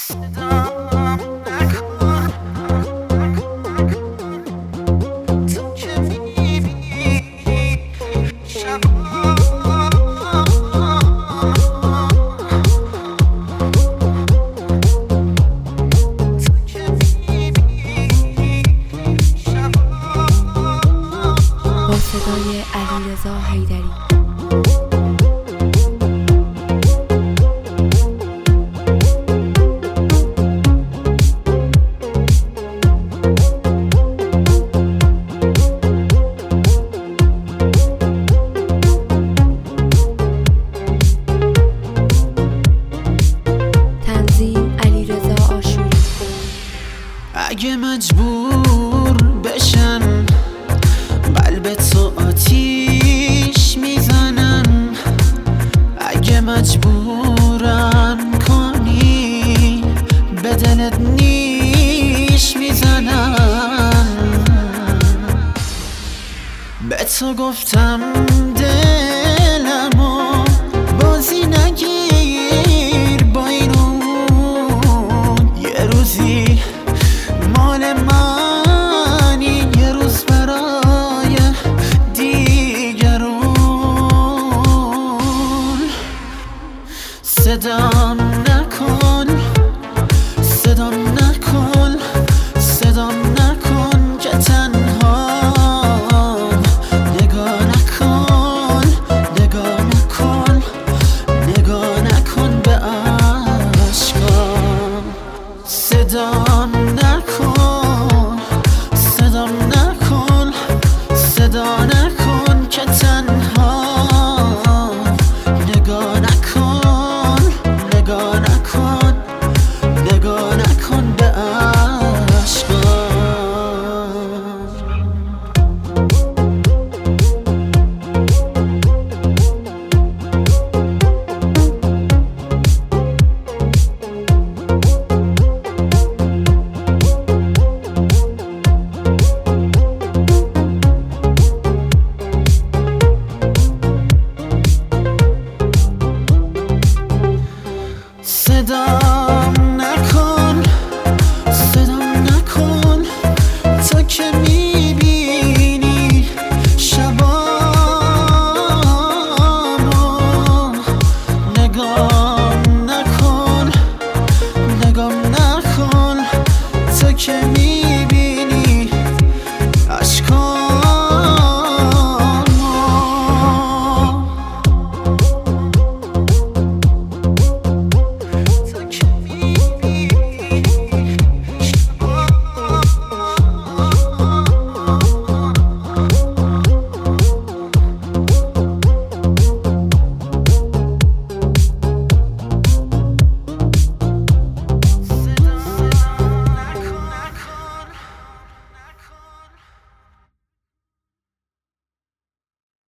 صدای علیرضا حیدری. تنظیم علیرضا آشوری. اگه مجبور بشن قلب تو آتیش میزنن، اگه مجبورن کنی به دلت نیش میزنن. به تو گفتم دلمو بازی نگیر با اینون، یه روزی مال منی، یه روز برای دیگرون. صدام نکن، صدام نکن، صدام نکن که تنهام. نگاه نکن، نگاه نکن، نگاه نکن به عشقام. صدام نکن، صدام نکن، صدا نکن که تنهام. نگاه نکن، نگاه نکن، نگاه نکن به عشقام. صدا